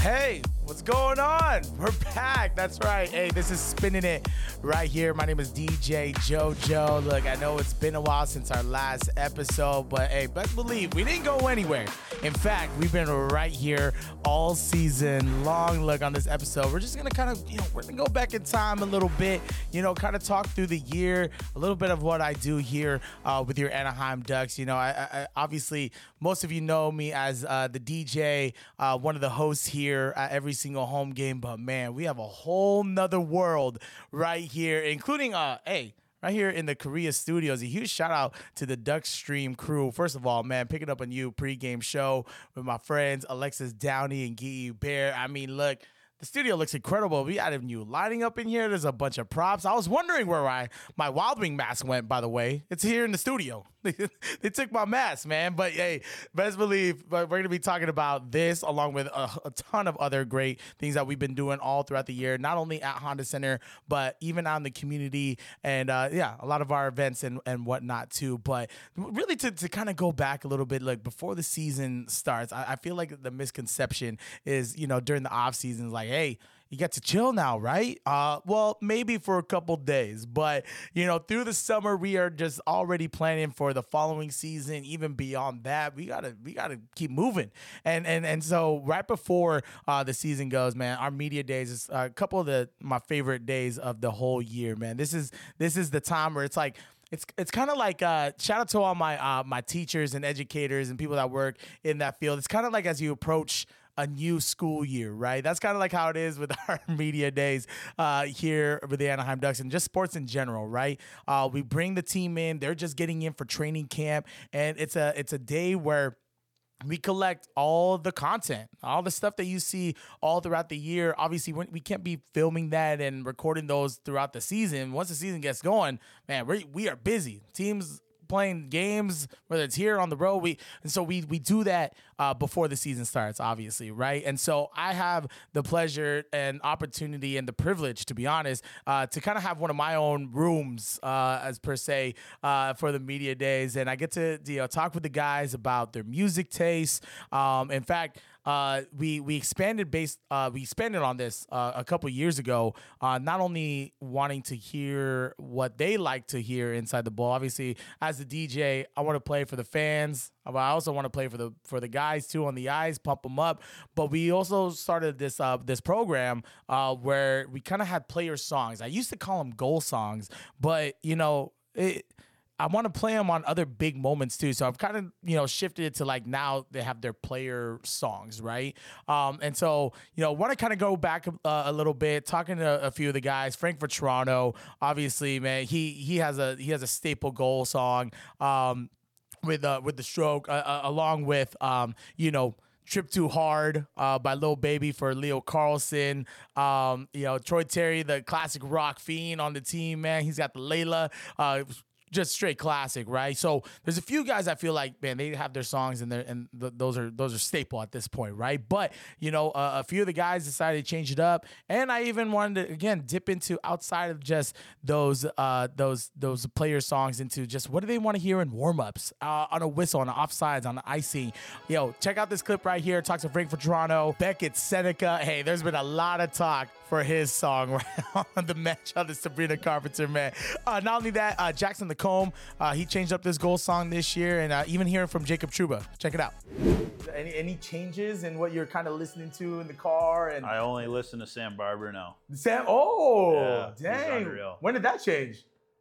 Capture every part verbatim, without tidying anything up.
Hey, what's going on? We're back. That's right. Hey, this is Spinning It right here. My name is D J JoJo. Look, I know it's been a while since our last episode, but hey, best believe we didn't go anywhere. In fact, we've been right here all season long. Look, on this episode, we're just going to kind of, you know, we're going to go back in time a little bit, you know, kind of talk through the year, a little bit of what I do here uh, with your Anaheim Ducks. You know, I, I obviously, most of you know me as uh, the D J, uh, one of the hosts here at every single home game, but man, we have a whole nother world right here, including uh hey right here in the Korea studios. A huge shout out to the Duck Stream crew. First of all, man, picking up a new pregame show with my friends Alexis Downey and Gee Bear. I mean, look, the studio looks incredible. We had a new lighting up in here. There's a bunch of props. I was wondering where my, my Wild Wing mask went, by the way. It's here in the studio. They took my mask, man. But hey, best believe we're going to be talking about this along with a, a ton of other great things that we've been doing all throughout the year, not only at Honda Center, but even out in the community and uh, yeah, a lot of our events and, and whatnot too. But really to, to kind of go back a little bit, like before the season starts, I, I feel like the misconception is, you know, during the off season, like, hey, you get to chill now, right? Uh, well, maybe for a couple days, but you know, through the summer, we are just already planning for the following season. Even beyond that, we gotta we gotta keep moving. And and and so right before uh, the season goes, man, our media days is a couple of the my favorite days of the whole year, man. This is this is the time where it's like. It's it's kind of like uh, shout out to all my uh, my teachers and educators and people that work in that field. It's kind of like as you approach a new school year, right? That's kind of like how it is with our media days uh, here with the Anaheim Ducks and just sports in general, right? Uh, we bring the team in; they're just getting in for training camp, and it's a it's a day where we collect all the content, all the stuff that you see all throughout the year. Obviously, we can't be filming that and recording those throughout the season. Once the season gets going, man, we we are busy. Teams playing games, whether it's here on the road, we and so we we do that uh, before the season starts, obviously, right? And so I have the pleasure and opportunity and the privilege, to be honest, uh, to kind of have one of my own rooms, uh, as per se, uh, for the media days, and I get to you know talk with the guys about their music tastes. Um, in fact. Uh, we we expanded based uh, we expanded on this uh, a couple years ago. Uh, not only wanting to hear what they like to hear inside the ball. Obviously, as the D J, I want to play for the fans. But I also want to play for the for the guys too on the ice, pump them up. But we also started this uh, this program uh, where we kind of had player songs. I used to call them goal songs, but you know it. I want to play them on other big moments too. So I've kind of, you know, shifted it to like now they have their player songs, right? Um, and so, you know, want to kind of go back uh, a little bit, talking to a few of the guys. Frank for Toronto, obviously, man, he he has a he has a staple goal song um, with uh, with the Stroke, uh, uh, along with um, you know. Trip Too Hard uh, by Lil Baby for Leo Carlson. Um, you know, Troy Terry, the classic rock fiend on the team, man. He's got the Layla. Uh, just straight classic, right? So there's a few guys I feel like, man, they have their songs and, and th- those are those are staple at this point, right? But, you know, uh, a few of the guys decided to change it up. And I even wanted to, again, dip into outside of just those uh, those those player songs into just what do they want to hear in warm-ups, uh, on a whistle, on the offsides, on the icing. Yo, check out this clip right here. Talks to Frank for Toronto. Beckett Seneca. Hey, there's been a lot of talk for his song right on the match on the Sabrina Carpenter, man. Uh, not only that, uh, Jackson the Comb, uh, he changed up this goal song this year, and uh, even hearing from Jacob Truba. Check it out. Any any changes in what you're kind of listening to in the car? And I only listen to Sam Barber now. Sam, oh, yeah, dang. He's unreal. When did that change?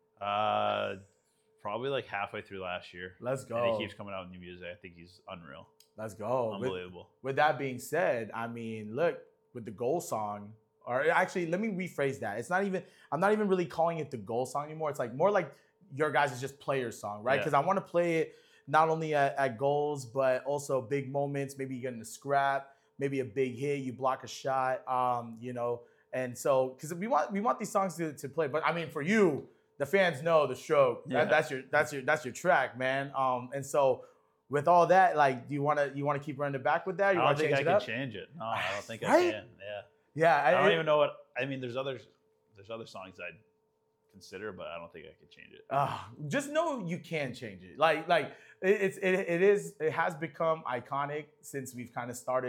Uh, probably like halfway through last year. Let's go. And he keeps coming out with new music. I think he's unreal. Let's go. Unbelievable. With, with that being said, I mean, look, with the goal song, or actually, let me rephrase that. It's not even, I'm not even really calling it the goal song anymore. It's like more like your guys' just player song, right? Because yeah. I want to play it not only at, at goals, but also big moments. Maybe you get in a scrap, maybe a big hit, you block a shot, um, you know. And so, because we want we want these songs to, to play. But I mean, for you, the fans know the Stroke. Yeah. That, that's your that's your that's your track, man. Um, and so. With all that, like, do you want to you want to keep running it back with that? You I don't think I it can up? change it. No, I don't think right? I can. Yeah. Yeah. I, I don't it, even know what. I mean, there's other there's other songs I'd consider, but I don't think I could change it. Uh, just know you can change it. Like like it, it's it, it is it has become iconic since we've kind of started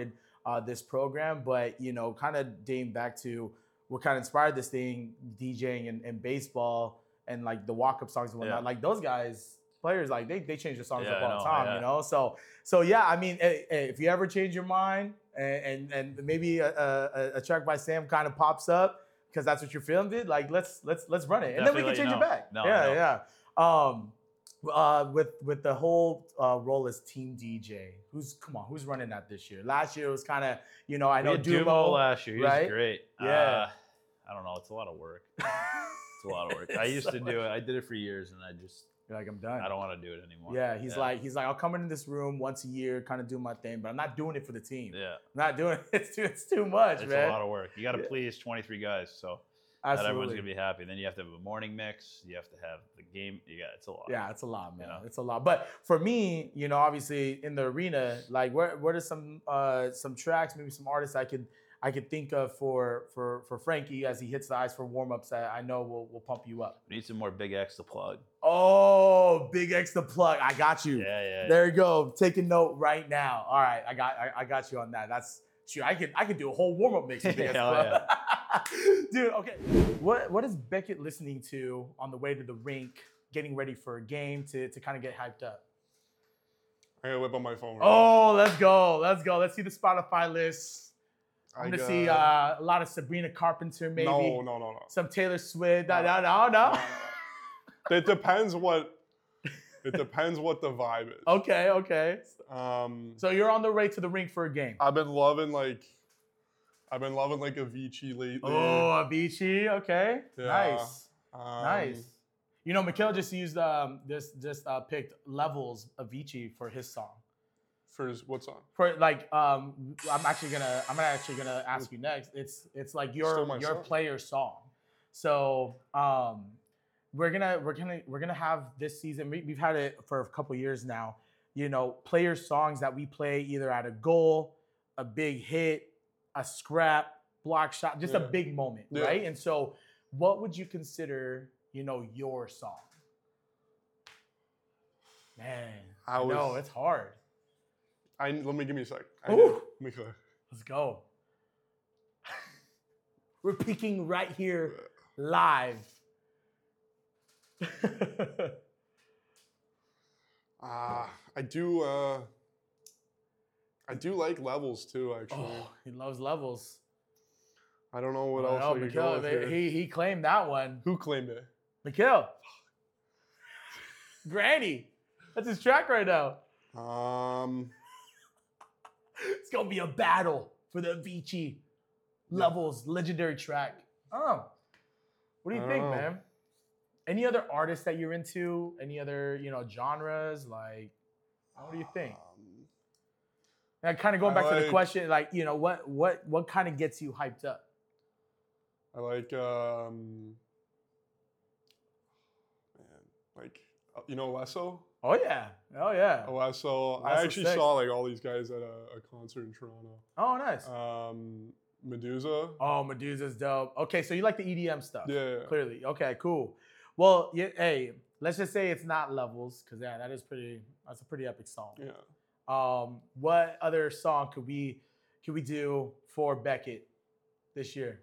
uh, this program. But you know, kind of dating back to what kind of inspired this thing, DJing and, and baseball and like the walk-up songs and whatnot. Yeah. Like those guys, players, like they they change their songs Yeah, up I all the know, time, yeah. you know. So so yeah, I mean, eh, eh, if you ever change your mind and and, and maybe a, a, a track by Sam kind of pops up because that's what you're feeling, dude, like let's let's let's run it, and Definitely then we can let change you it know. back. No, yeah, no. yeah. Um, uh, with with the whole uh, role as team D J, who's come on, who's running that this year? Last year it was kind of, you know, I We know had Dumo, Dumo last year. He right? was great. Yeah. Uh, I don't know. It's a lot of work. It's a lot of work. I used to do it. I did it for years, and I just You're like, I'm done. I don't want to do it anymore. Yeah, he's like, he's like, I'll come into this room once a year, kind of do my thing, but I'm not doing it for the team. yeah. I'm not doing it. It's too, it's too much, It's man. a lot of work. You got to Yeah. please twenty-three guys, so not everyone's Absolutely. gonna be happy. Then you have to have a morning mix. You have to have the game. You got it's a lot. Yeah, it's a lot, man. You know? It's a lot. But for me, you know, obviously in the arena, like, what what are some uh, some tracks, maybe some artists I could I could think of for for for Frankie as he hits the ice for warm ups that I know will will pump you up. We need some more Big X to plug. Oh, Big X the plug. I got you. Yeah, yeah. There you go. Take a note right now. All right, I got I, I got you on that. That's shoot. I could I could do a whole warm up mix with Big X Hell Plug. Dude, okay. What what is Beckett listening to on the way to the rink, getting ready for a game to to kind of get hyped up? I gotta whip on my phone. Right Oh, let's go. Let's go. Let's see the Spotify list. now. I'm I gonna got- see uh, a lot of Sabrina Carpenter, maybe. No, no, no, no. Some Taylor Swift. No, no, no, no. It depends what. It depends what the vibe is. Okay, okay. Um, So you're on the way to the rink for a game. I've been loving like. I've been loving like Avicii lately. Oh, Avicii. Okay. Yeah. Nice. Um, Nice. You know, Mikhail just used um this just uh, picked Levels Avicii for his song. For his, what song? For like um I'm actually gonna I'm actually gonna ask you next. It's it's like your Still my your song. player song. So um we're gonna we're gonna we're gonna have this season. We, we've had it for a couple years now. You know, player songs that we play either at a goal, a big hit, a scrap, block shot, just a Yeah. big moment, Yeah. right? And so, what would you consider, you know, your song? Man, I, I was- know it's hard. I let me give me a sec. I Ooh. need- let me go. Let's go. We're peeking right here live. Ah, I do. Uh, I do like Levels too. Actually, Oh, he loves Levels. I don't know what I else know, I could go Mikhail, with here. he he claimed that one. Who claimed it? Mikhail. Granny. That's his track right now. Um, It's gonna be a battle for the Avicii Levels legendary track. Oh, what do you I think, don't know. man? Any other artists that you're into? Any other, you know, genres? Like, what do you think? um, And kind of going I back to the like- question, like, you know, what what what kind of gets you hyped up? I like um, man, like uh, you know Lesso. Oh yeah, oh yeah. Lesso. I Lesso's actually sick. saw like all these guys at a, a concert in Toronto. Oh nice. Um, Medusa. Oh, Medusa's dope. Okay, so you like the E D M stuff? Yeah, yeah, yeah. Clearly. Okay, cool. Well, yeah, hey, let's just say it's not Levels, because yeah, that is pretty. That's a pretty epic song. Yeah. Um, what other song could we could we do for Beckett this year?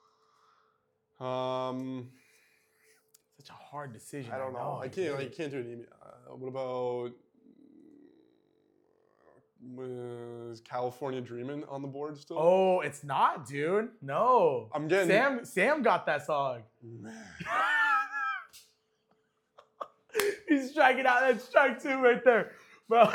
Um, Such a hard decision. I don't know. I can't. I can't do it. imme- Uh, what about? Was California Dreamin' on the board still? Oh, it's not, dude. No. I'm getting- Sam. Sam got that song. Man. He's striking out. That's strike two right there, bro.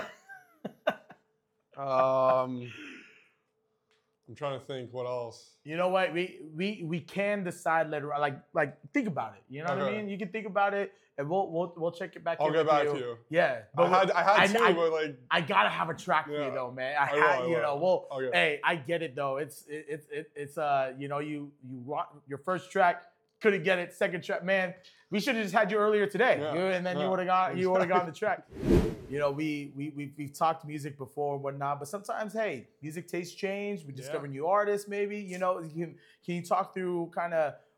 Um, I'm trying to think what else. You know what? We we we can decide later on. Like like think about it. You know what I Okay. mean? You can think about it, and we'll we'll we'll check it back. I'll in get with back you. to you. Yeah, I had I had I- two, I- but like I gotta have a track for you Yeah. though, man. I, I will, had, I you will. know, well, Okay. hey, I get it though. It's it, it's it, it's uh, you know, you you want your first track, couldn't get it. Second track, man, we should have just had you earlier today, Yeah. You- and then you Yeah. would have got you would have gone the track. You know, we we we we've talked music before and whatnot, but sometimes, hey, music tastes change. We discover Yeah. new artists, maybe. You know, can can you talk through kind of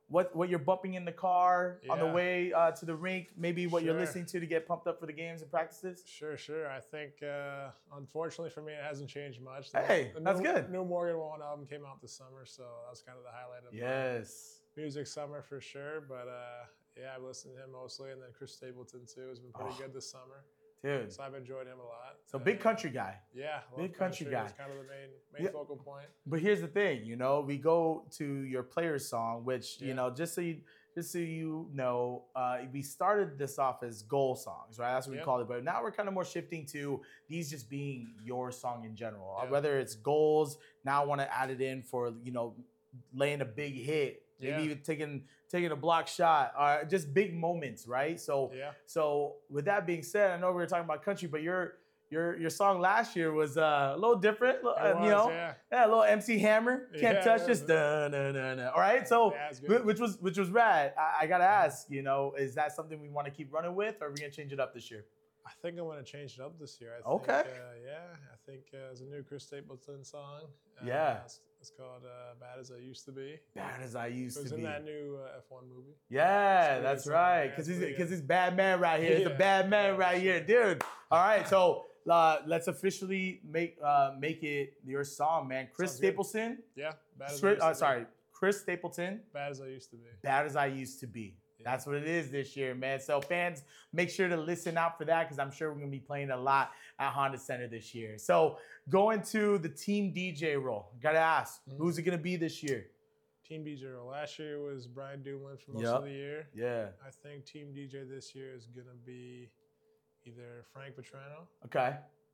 what what you're bumping in the car on the Yeah. way uh, to the rink, maybe what you're Sure. listening to to get pumped up for the games and practices? Sure, sure. I think, uh, unfortunately for me, it hasn't changed much. The- Hey, the that's new, good. New Morgan Wallen album came out this summer, so that was kind of the highlight of my Yes. music summer for sure. But uh, yeah, I've listened to him mostly, and then Chris Stapleton too has been pretty Oh. good this summer. Dude. So I've enjoyed him a lot. So big Uh, country guy. Yeah, love big country guy. It's kind of the main main Yeah. focal point. But here's the thing, you know, we go to your players song, which, you Yeah. know, just so you just so you know, uh, we started this off as goal songs, right? That's what we Yeah. call it. But now we're kind of more shifting to these just being your song in general. Uh, Yeah. Whether it's goals, now I want to add it in for, you know, laying a big hit, maybe Yeah. even taking taking a block shot, or just big moments, right? So Yeah. so with that being said, I know we were talking about country, but your your your song last year was uh, a little different, uh, It you was, know. yeah. Yeah, a little M C Hammer, can't Yeah, touch it this. was. Dun, dun, dun, dun. All right, so Yeah, it's whi- good. which was which was rad. I, I gotta ask, you know, is that something we want to keep running with, or are we gonna change it up this year? I think I want to change it up this year. I Okay. Think, uh, yeah, I think uh, there's a new Chris Stapleton song. Uh, Yeah. It's, it's called uh, "Bad as I Used to Be." Bad as I used It was to in be. that new uh, F one movie. Yeah, It's that's pretty right. good. Because Yeah, he's it's because pretty he's bad man right here. He's a Yeah. bad man Yeah, right here, sure. dude. All right, so uh, let's officially make uh, make it your song, man. Chris Sounds good. Stapleton. Yeah, bad as I Chris- used uh, to sorry, Chris Stapleton. Be. Bad as I used to be. Bad as I used to be. Yeah. That's what it is this year, man. So fans, make sure to listen out for that because I'm sure we're gonna be playing a lot at Honda Center this year. So going to the team D J role, gotta ask, Mhm. who's it gonna be this year? Team D J role. Last year was Brian Dumoulin for most Yep. of the year. Yeah. I think Team D J this year is gonna be either Frank Petrano Okay.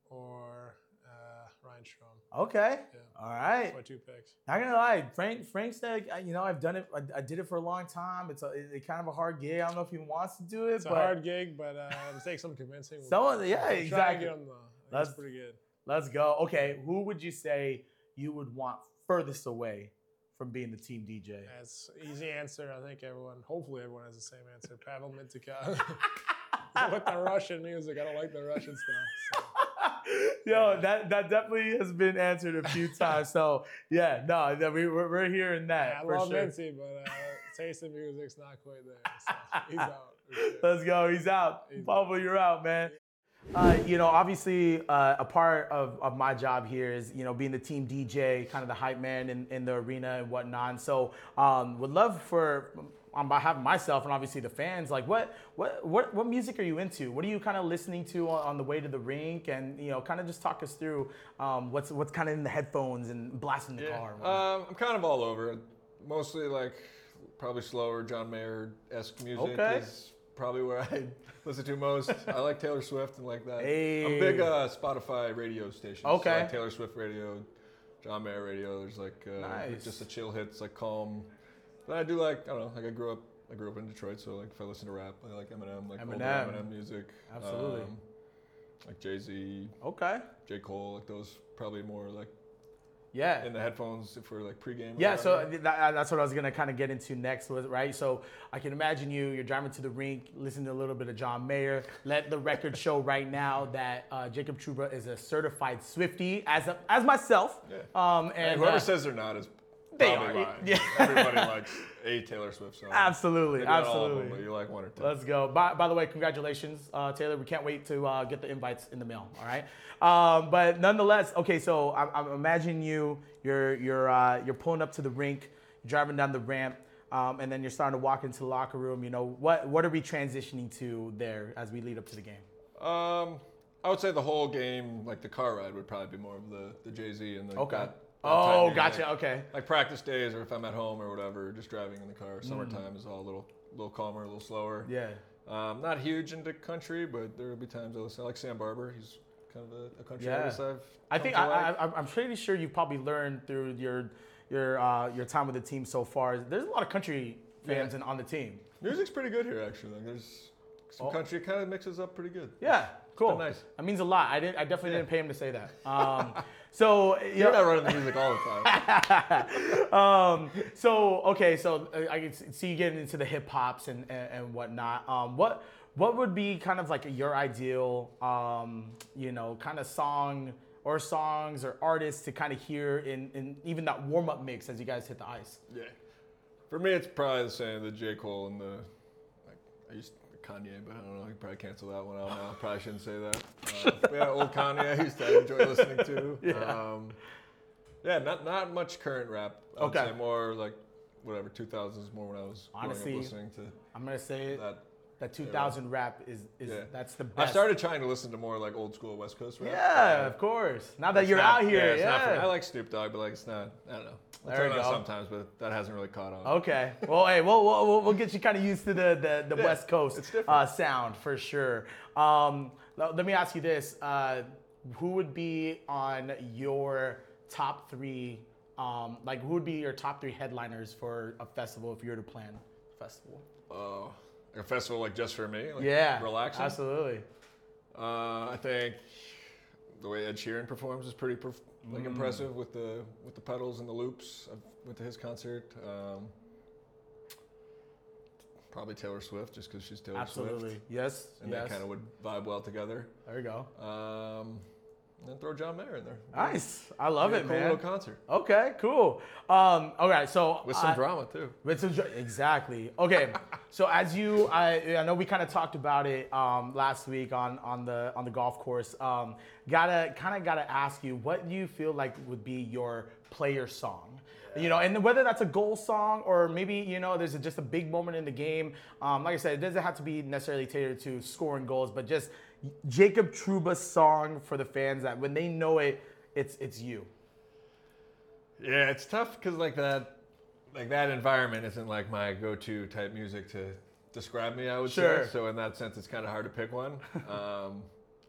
or uh, Ryan Strom. Okay. Yeah. All right. That's my two picks. Not gonna lie, Frank. Frank said, uh, you know, I've done it. I, I did it for a long time. It's a it's kind of a hard gig. I don't know if he wants to do it, It's a but hard gig, but uh, it'll take some convincing. We'll- Someone- yeah, we'll try and exactly. get him, though. I think That's- That's pretty good. let's go. Okay, who would you say you would want furthest away from being the team D J? That's easy answer. I think everyone, hopefully everyone has the same answer. Pavel Mintyukov. With the Russian music, I don't like the Russian stuff. Yo, that that definitely has been answered a few times. So yeah, no, that we we're, we're hearing So. that I for love sure. Minty, but uh, taste of music's not quite there. So he's out. for sure. Let's go. He's out. He's Pablo, you're out, man. Uh, you know, obviously, uh, a part of, of my job here is, you know, being the team D J, kind of the hype man in, in the arena and whatnot. So, um, would love for, on behalf of myself and obviously the fans, like, what what what what music are you into? What are you kind of listening to on, on the way to the rink? And, you know, kind of just talk us through um, what's what's kind of in the headphones and blasting the car. And whatnot. Um, I'm kind of all over. Mostly like probably slower John Mayer-esque music Okay. is probably where I listen to most. I like Taylor Swift and like that. Hey. I'm a big uh, Spotify radio station. So Okay. like Taylor Swift radio, John Mayer radio. There's like uh, Nice. just the chill hits, like calm. But I do like I don't know. Like I grew up. I grew up in Detroit, so like if I listen to rap, I like Eminem, like older Eminem. Eminem music. Absolutely. Um, like Jay Z, Okay. J Cole, like those probably more like Yeah. in the headphones if we're like pregame. or Yeah, so whatever. that, that's what I was gonna kind of get into next, was right. So I can imagine you, you're driving to the rink, listening to a little bit of John Mayer. Let the record show right now that uh, Jacob Trouba is a certified Swiftie, as a, as myself. Yeah. Um, And and whoever uh, says they're not is They probably are. lying. Yeah. Everybody likes a Taylor Swift song. absolutely, Maybe not all of absolutely. them, but you like one or two. Let's go. By, by the way, congratulations, uh, Taylor. We can't wait to uh, get the invites in the mail. All right. Um, but nonetheless, okay. So I'm, I'm imagining you. You're you're uh, you're pulling up to the rink, driving down the ramp, um, and then you're starting to walk into the locker room. You know what? What are we transitioning to there as we lead up to the game? Um, I would say the whole game, like the car ride, would probably be more of the, the Jay Z and the Okay. that, that Oh, time gotcha. Like, Okay. like practice days, or if I'm at home or whatever, just driving in the car. Mm. Summertime is all a little little calmer, a little slower. Yeah. Um, not huge into country, but there will be times I listen. I like Sam Barber. He's kind of a, a country Yeah. artist I've. I come think to I, like. I, I'm- I'm pretty sure you've probably learned through your your uh, your time with the team so far. There's a lot of country fans Yeah. in, on the team. Music's pretty good here, actually. Like, there's some Oh. country kind of mixes up pretty good. Yeah, cool. been nice. That means a lot. I didn't. I definitely Yeah. didn't pay him to say that. Um, so you You're know- not running the music all the time. um, so okay, so uh, I can see you getting into the hip hops and, and and whatnot. Um, what what would be kind of like your ideal, um, you know, kind of song or songs or artists to kind of hear in, in even that warm up mix as you guys hit the ice? Yeah. For me, it's probably the same. The J. Cole and the like. I used to, Kanye, but I don't know. You probably cancel that one out now. Probably shouldn't say that. Uh, but yeah, old Kanye. I used to enjoy listening to. Yeah. Um, yeah. Not not much current rap. I would Okay. say more like whatever two thousands more when I was Honestly, growing up listening to I'm gonna say it. that. That two thousand rap is, is Yeah. that's the best. I started trying to listen to more like old school West Coast rap. Yeah, Uh, of course. Now that it's you're not- out here, it's not for me. yeah. I like Snoop Dogg, but like it's not. I don't know. I There turn we it on go. sometimes, but that hasn't really caught on. Okay. Well, hey, we'll, we'll, we'll get you kind of used to the, the, the Yeah, West Coast it's different. uh, sound for sure. Um, let let me ask you this. Uh, who would be on your top three, um, like who would be your top three headliners for a festival if you were to plan a festival? Oh, like a festival like just for me. Like Yeah. relaxing. Absolutely. Uh, I think the way Ed Sheeran performs is pretty perf- like Mm. impressive with the with the pedals and the loops. I went to his concert. Um, probably Taylor Swift, just because she's Taylor Absolutely. Swift, Yes. and yes. they kind of would vibe well together. There you go. Um, and then throw John Mayer in there. Nice. I love Be a it, cool man. little concert Okay, cool. Um, all right, so with some I- drama too. With some dr- exactly. Okay, so as you, I, I know we kind of talked about it um, last week on on the on the golf course. Um, gotta kind of gotta ask you, what do you feel like would be your player song? You know, and whether that's a goal song or maybe you know there's a, just a big moment in the game. Um, like I said, it doesn't have to be necessarily tailored to scoring goals, but just Jacob Trouba's song for the fans that when they know it, it's it's you. Yeah, it's tough because like that, like that environment isn't like my go-to type music to describe me. I would Sure. say. So in that sense, it's kind of hard to pick one. Um,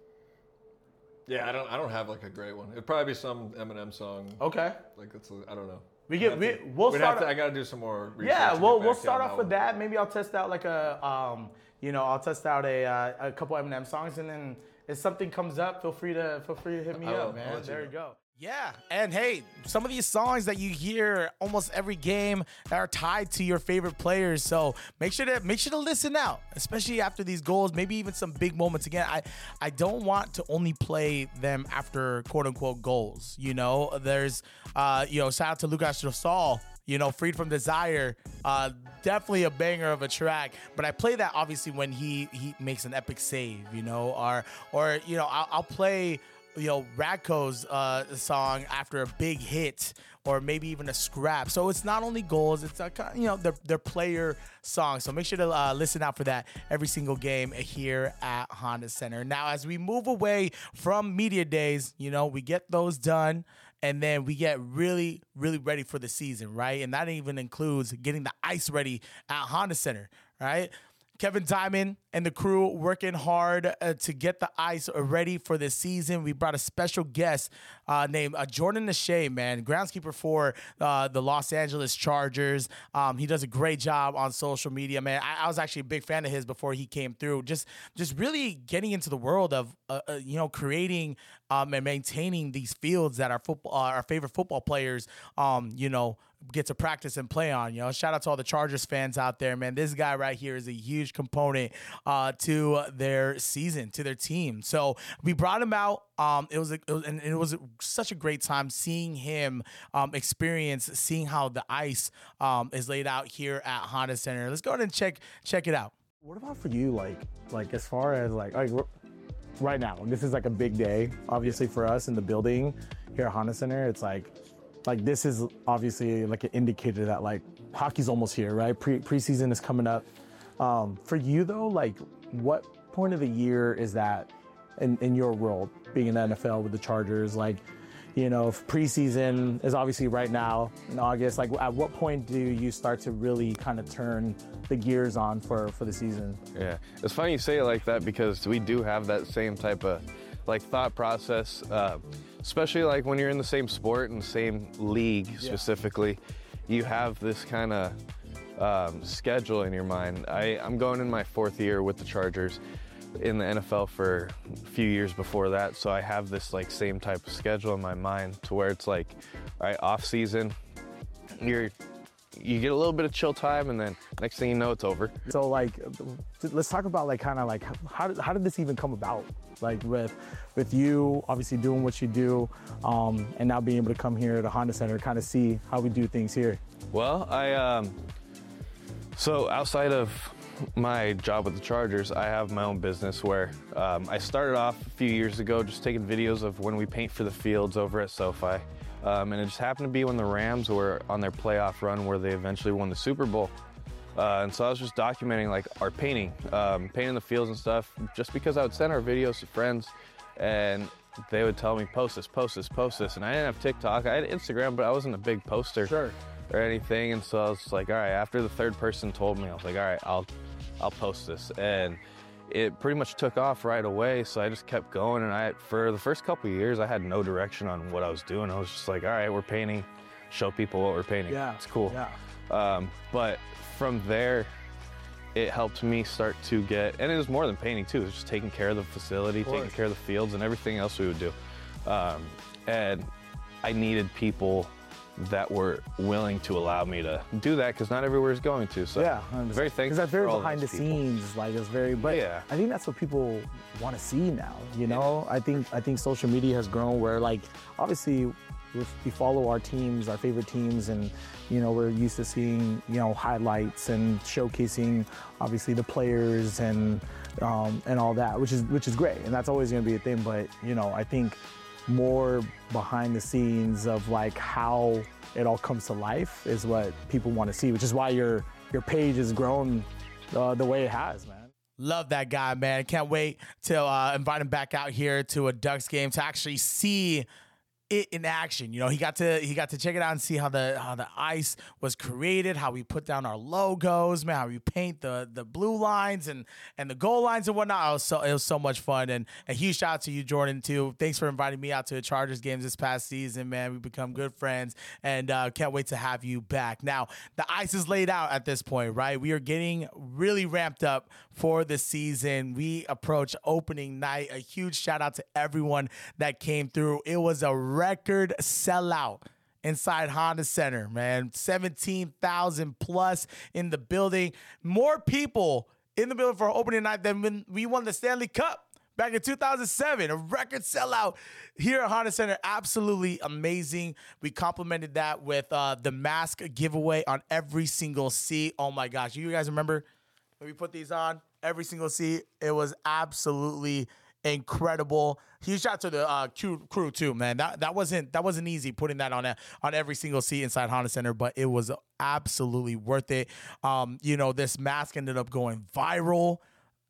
yeah, I don't. I don't have like a great one. It'd probably be some Eminem song. Okay. Like it's. I don't know. We get Have we to- we'll we'd start. have to, I got to do some more research. Yeah, to we'll get we'll back start on off with one. that. Maybe I'll test out like a um, you know, I'll test out a uh, a couple Eminem songs, and then if something comes up, feel free to feel free to hit me I will. up, I'll man. let you There know. you go. Yeah, and hey, some of these songs that you hear almost every game are tied to your favorite players. So make sure to make sure to listen out, especially after these goals, maybe even some big moments. Again, I I don't want to only play them after quote unquote goals. You know, there's uh you know, shout out to Lucas Rosal. You know, Freed from Desire, uh, definitely a banger of a track. But I play that obviously when he he makes an epic save. You know, or or you know, I'll, I'll play. You know, Radko's uh, song after a big hit or maybe even a scrap. So it's not only goals, it's, a, you know, their, their player songs. So make sure to uh, listen out for that every single game here at Honda Center. Now, as we move away from media days, you know, we get those done and then we get really, really ready for the season, right? And that even includes getting the ice ready at Honda Center, right? Kevin Diamond and the crew working hard uh, to get the ice ready for this season. We brought a special guest uh, named uh, Jordan Nashe, man, groundskeeper for uh, the Los Angeles Chargers. Um, he does a great job on social media, man. I, I was actually a big fan of his before he came through. Just, just really getting into the world of, uh, uh, you know, creating um, and maintaining these fields that our football, uh, our favorite football players, um, you know, get to practice and play on. You know, shout out to all the Chargers fans out there, man. This guy right here is a huge component uh, to their season, to their team. So we brought him out. Um, it was, a, it was and it was such a great time seeing him um, experience, seeing how the ice um, is laid out here at Honda Center. Let's go ahead and check check it out. What about for you, like, like as far as like, like right now, this is like a big day, obviously for us in the building here at Honda Center. It's like, like this is obviously like an indicator that like hockey's almost here, right? Pre preseason is coming up. Um, for you though, like what point of the year is that in, in your world, being in the N F L with the Chargers? Like, you know, if preseason is obviously right now in August, like at what point do you start to really kind of turn the gears on for, for the season? Yeah, it's funny you say it like that because we do have that same type of like thought process, uh, especially like when you're in the same sport and the same league specifically, you have this kind of um, schedule in your mind. I, I'm going in my fourth year with the Chargers in the N F L for a few years before that, so I have this like same type of schedule in my mind to where it's like, all right, off season, you're you get a little bit of chill time, and then next thing you know, it's over. So like, let's talk about like kind of like how did, how did this even come about? Like with with you obviously doing what you do, um, and now being able to come here to Honda Center, kind of see how we do things here. Well, I um, So outside of my job with the Chargers, I have my own business where um, I started off a few years ago just taking videos of when we paint for the fields over at SoFi. Um, and it just happened to be when the Rams were on their playoff run where they eventually won the Super Bowl. Uh, and so I was just documenting like our painting, um, painting the fields and stuff, just because I would send our videos to friends and they would tell me, post this, post this, post this. And I didn't have TikTok, I had Instagram, but I wasn't a big poster Sure. or anything. And so I was like, all right, after the third person told me, I was like, all right, I'll, I'll post this. And it pretty much took off right away. So I just kept going. And I, for the first couple of years, I had no direction on what I was doing. I was just like, all right, we're painting, show people what we're painting. Yeah. It's cool. Yeah. Um, but from there, it helped me start to get, and it was more than painting too, it was just taking care of the facility, taking care of the fields and everything else we would do. Um, and I needed people that were willing to allow me to do that because not everywhere is going to. So Yeah, I'm very thankful. Because that's very for all behind the those people. scenes, like it's very. But Yeah. I think that's what people want to see now. You know, I think I think social media has grown where, like, obviously, if we follow our teams, our favorite teams, and you know, we're used to seeing you know highlights and showcasing, obviously, the players and um, and all that, which is which is great, and that's always going to be a thing. But you know, I think more behind the scenes of like how it all comes to life is what people want to see, which is why your your page has grown uh, the way it has, man. Love that guy, man. Can't wait to uh, invite him back out here to a Ducks game to actually see it in action. You know, he got to he got to check it out and see how the how the ice was created, how we put down our logos, man, how we paint the the blue lines and and the goal lines and whatnot. It was so it was so much fun. And a huge shout out to you, Jordan, too. Thanks for inviting me out to the Chargers games this past season, man. We've become good friends and uh, can't wait to have you back. Now, the ice is laid out at this point, right? We are getting really ramped up for the season. We approach opening night. A huge shout out to everyone that came through. It was a record sellout inside Honda Center, man. seventeen thousand plus in the building. More people in the building for opening night than when we won the Stanley Cup back in two thousand seven. A record sellout here at Honda Center. Absolutely amazing. We complimented that with uh, the mask giveaway on every single seat. Oh my gosh. You guys remember when we put these on? Every single seat. It was absolutely incredible. Huge shout out to the uh, crew, crew too, man. That that wasn't that wasn't easy putting that on a, on every single seat inside Honda Center, but it was absolutely worth it. Um, you know, this mask ended up going viral.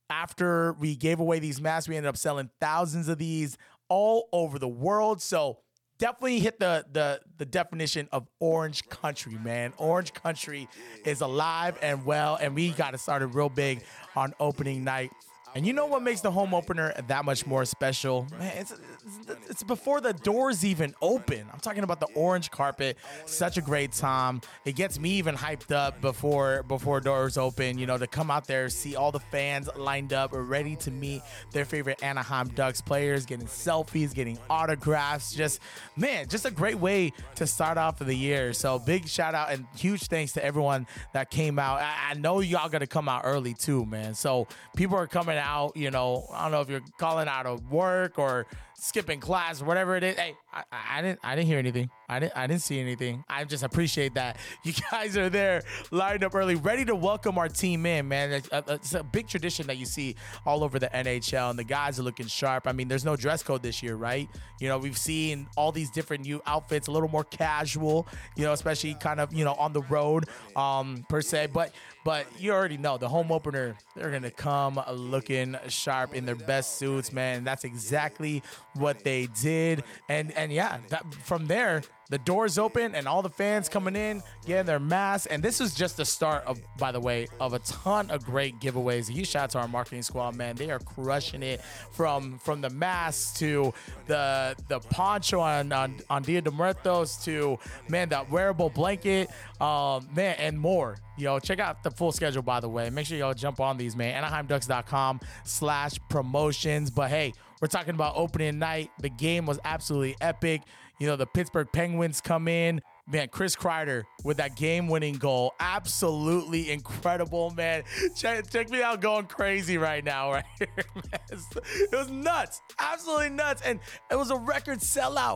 After we gave away these masks, we ended up selling thousands of these all over the world. So definitely hit the the the definition of Orange Country, man. Orange Country is alive and well, and we got it started real big on opening night. And you know what makes the home opener that much more special? Man, it's, it's, it's before the doors even open. I'm talking about the orange carpet. Such a great time. It gets me even hyped up before before doors open, you know, to come out there, see all the fans lined up, ready to meet their favorite Anaheim Ducks players, getting selfies, getting autographs. Just, man, just a great way to start off of the year. So big shout out and huge thanks to everyone that came out. I, I know y'all got to come out early too, man. So people are coming out, you know, I don't know if you're calling out of work or skipping class or whatever it is. Hey, I, I didn't I didn't hear anything. I didn't I didn't see anything. I just appreciate that you guys are there lined up early, ready to welcome our team in, man. It's a, it's a big tradition that you see all over the N H L, and the guys are looking sharp. I mean, there's no dress code this year, right? You know, we've seen all these different new outfits, a little more casual, you know, especially kind of, you know, on the road um, per se. But but you already know the home opener, they're going to come looking sharp in their best suits, man. That's exactly what they did. And and yeah, that, from there, the doors open and all the fans coming in, getting their masks. And this is just the start of, by the way, of a ton of great giveaways. Huge shout out to our marketing squad, man. They are crushing it from from the masks to the the poncho on on, on Dia de Muertos to, man, that wearable blanket, um, man, and more. Yo, check out the full schedule, by the way. Make sure y'all jump on these, man. Anaheim Ducks dot com slash promotions. But hey, we're talking about opening night. The game was absolutely epic. You know, the Pittsburgh Penguins come in. Man, Chris Kreider with that game-winning goal. Absolutely incredible, man. Check, check me out going crazy right now, right here, man. It was nuts. Absolutely nuts. And it was a record sellout.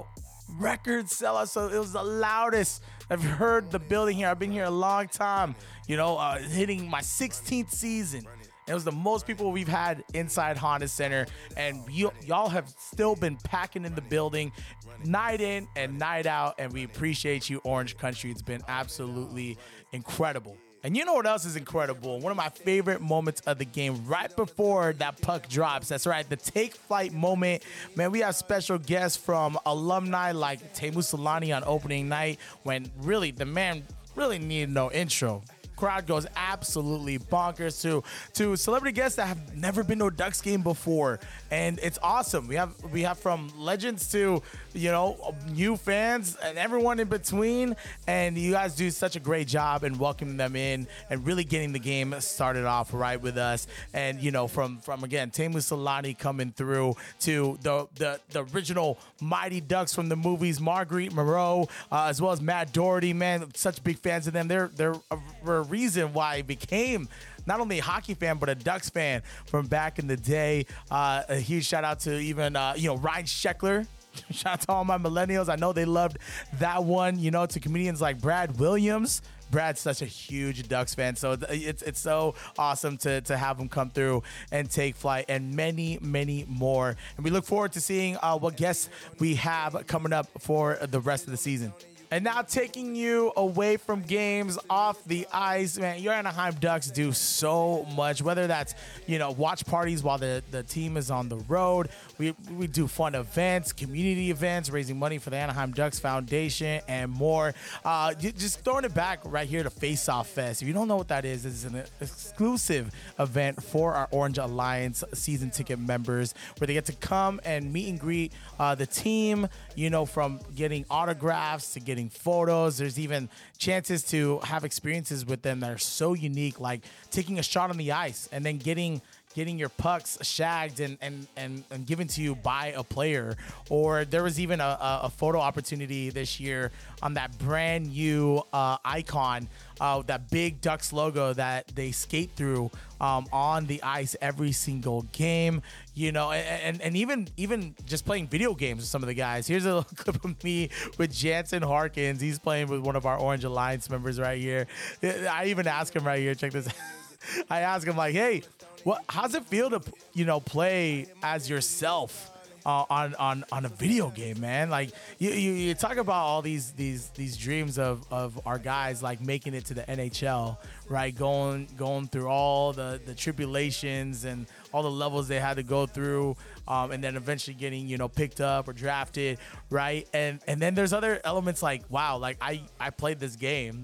record sellout. So it was the loudest I've heard the building here. I've been here a long time, you know, uh, hitting my sixteenth season. It was the most people we've had inside Honda Center, and you, y'all have still been packing in the building night in and night out, and we appreciate you, Orange Country. It's been absolutely incredible. And you know what else is incredible? One of my favorite moments of the game, right before that puck drops. That's right, the take flight moment. Man, we have special guests from alumni like Teemu Selanne on opening night, when really the man really needed no intro. Crowd goes absolutely bonkers to to celebrity guests that have never been to a Ducks game before, and it's awesome. We have we have from legends to, you know, new fans and everyone in between, and you guys do such a great job in welcoming them in and really getting the game started off right with us. And you know, from from again Teemu Selanne coming through to the the the original Mighty Ducks from the movies, Marguerite Moreau, uh, as well as Matt Doherty. Man, such big fans of them. They're they're a, a reason why I became not only a hockey fan but a Ducks fan from back in the day. Uh, a huge shout out to even uh, you know Ryan Sheckler. Shout out to all my millennials. I know they loved that one. You know, to comedians like Brad Williams. Brad's such a huge Ducks fan, so it's it's so awesome to to have him come through and take flight, and many, many more. And we look forward to seeing uh, what guests we have coming up for the rest of the season. And now taking you away from games, off the ice, man, your Anaheim Ducks do so much, whether that's, you know, watch parties while the, the team is on the road. We, we do fun events, community events, raising money for the Anaheim Ducks Foundation and more. Uh, just throwing it back right here to Face Off Fest. If you don't know what that is, it's an exclusive event for our Orange Alliance season ticket members where they get to come and meet and greet uh, the team, you know, from getting autographs to getting photos. There's even chances to have experiences with them that are so unique, like taking a shot on the ice and then getting getting your pucks shagged and and and, and given to you by a player. Or there was even a, a photo opportunity this year on that brand new uh, icon, uh, that big Ducks logo that they skate through um, on the ice every single game. You know, and, and and even even just playing video games with some of the guys. Here's a little clip of me with Jansen Harkins. He's playing with one of our Orange Alliance members right here. I even asked him right here, check this out. I asked him like, hey, what? How's it feel to, you know, play as yourself uh, on on on a video game, man? Like you, you you talk about all these these these dreams of of our guys like making it to the N H L, right? Going going through all the the tribulations and all the levels they had to go through, um, and then eventually getting, you know, picked up or drafted, right? And and then there's other elements like, wow, like I I played this game.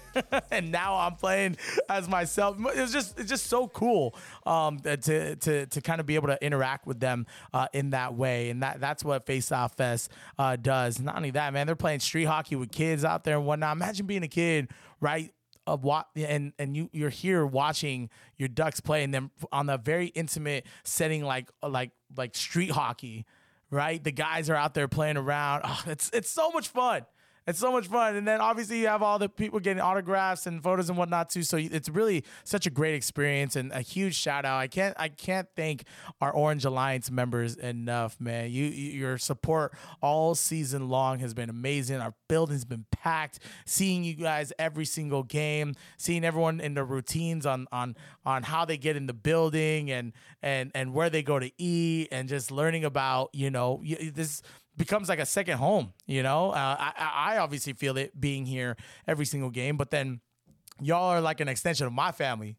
And now I'm playing as myself. It's just it's just so cool um, to to to kind of be able to interact with them uh, in that way, and that that's what Face Off Fest uh, does. Not only that, man, they're playing street hockey with kids out there and whatnot. Imagine being a kid, right? Of what and and you you're here watching your Ducks play, and then on a very intimate setting like like like street hockey, right? The guys are out there playing around. Oh, it's it's so much fun. It's so much fun. And then obviously you have all the people getting autographs and photos and whatnot too. So it's really such a great experience, and a huge shout out. I can't I can't thank our Orange Alliance members enough, man. You, you your support all season long has been amazing. Our building's been packed. Seeing you guys every single game, seeing everyone in their routines on on on how they get in the building and and and where they go to eat, and just learning about, you know, this becomes like a second home, you know. Uh, I, I obviously feel it being here every single game, but then y'all are like an extension of my family,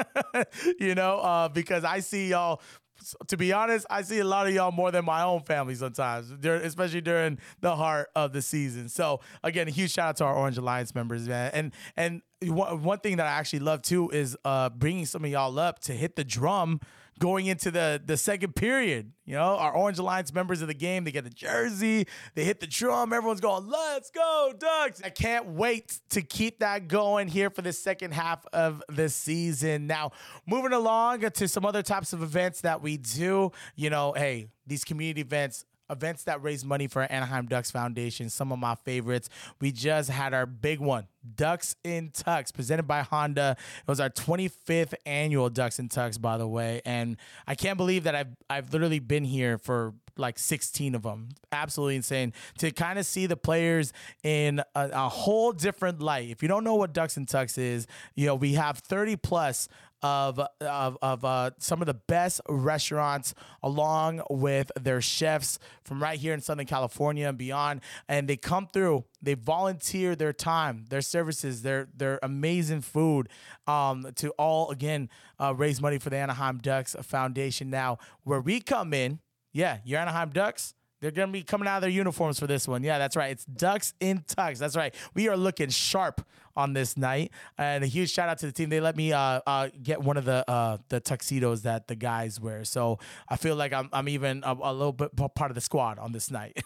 you know, uh, because I see y'all. To be honest, I see a lot of y'all more than my own family sometimes, especially during the heart of the season. So again, a huge shout out to our Orange Alliance members, man. And and one, one thing that I actually love too is uh, bringing some of y'all up to hit the drum going into the, the second period. You know, our Orange Alliance members of the game, they get the jersey, they hit the drum, everyone's going, let's go, Ducks. I can't wait to keep that going here for the second half of the season. Now, moving along to some other types of events that we do, you know, hey, these community events, events that raise money for Anaheim Ducks Foundation, some of my favorites. We just had our big one, Ducks in Tux, presented by Honda. It was our twenty-fifth annual Ducks in Tux, by the way, and I can't believe that I've I've literally been here for like sixteen of them. Absolutely insane to kind of see the players in a, a whole different light. If you don't know what Ducks and Tucks is, you know, we have thirty plus of of, of uh, some of the best restaurants, along with their chefs from right here in Southern California and beyond. And they come through, they volunteer their time, their services, their their amazing food um, to all, again, uh, raise money for the Anaheim Ducks Foundation. Now, where we come in, yeah, your Anaheim Ducks, they're going to be coming out of their uniforms for this one. Yeah, that's right. It's Ducks in Tucks. That's right. We are looking sharp on this night. And a huge shout out to the team. They let me uh, uh, get one of the uh, the tuxedos that the guys wear. So I feel like I'm, I'm even a, a little bit part of the squad on this night.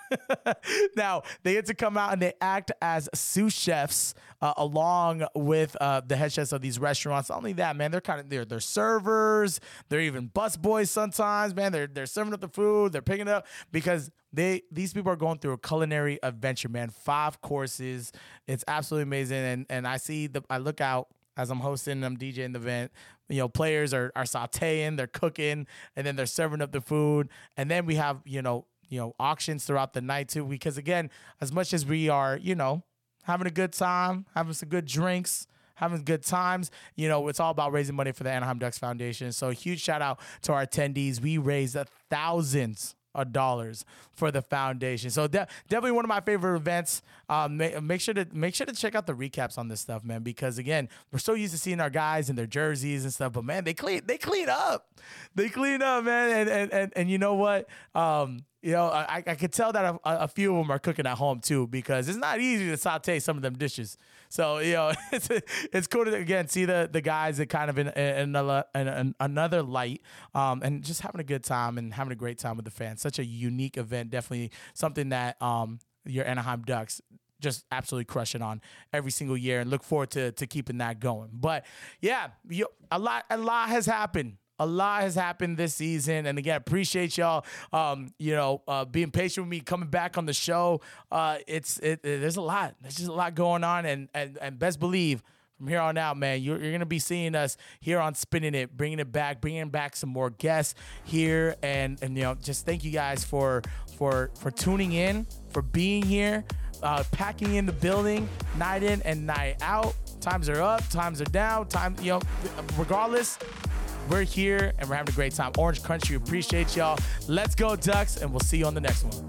Now, they get to come out and they act as sous chefs uh, along with uh, the head chefs of these restaurants. Not only that, man, they're kind of, they're, they're servers. They're even bus boys sometimes, man. They're, they're serving up the food. They're picking it up because They these people are going through a culinary adventure, man. Five courses. It's absolutely amazing. And and I see the I look out as I'm hosting, I'm DJing the event. You know, players are are sauteing, they're cooking, and then they're serving up the food. And then we have, you know, you know, auctions throughout the night too. Because again, as much as we are, you know, having a good time, having some good drinks, having good times, you know, it's all about raising money for the Anaheim Ducks Foundation. So a huge shout out to our attendees. We raised thousands of dollars for the foundation. So de- definitely one of my favorite events. Um, make, make sure to make sure to check out the recaps on this stuff, man, because again, we're so used to seeing our guys in their jerseys and stuff, but man, they clean they clean up. They clean up, man. And and and, and you know what? Um, You know, I, I could tell that a, a few of them are cooking at home too, because it's not easy to saute some of them dishes. So, you know, it's it's cool to, again, see the, the guys that kind of in, in, another, in, in another light um, and just having a good time and having a great time with the fans. Such a unique event. Definitely something that um, your Anaheim Ducks just absolutely crushing on every single year, and look forward to to keeping that going. But, yeah, you, a lot a lot has happened. A lot has happened this season, and again, appreciate y'all, um, you know, uh, being patient with me, coming back on the show. Uh, it's it, it, there's a lot. There's just a lot going on, and and and best believe from here on out, man, you're you're gonna be seeing us here on Spinning It, bringing it back, bringing back some more guests here, and and you know, just thank you guys for for for tuning in, for being here, uh, packing in the building, night in and night out. Times are up, times are down. Time, you know, regardless. We're here, and we're having a great time. Orange Country, appreciate y'all. Let's go, Ducks, and we'll see you on the next one.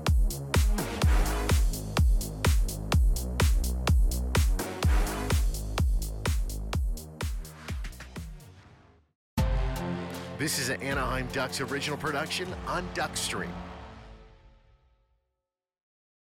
This is an Anaheim Ducks original production on Duckstream.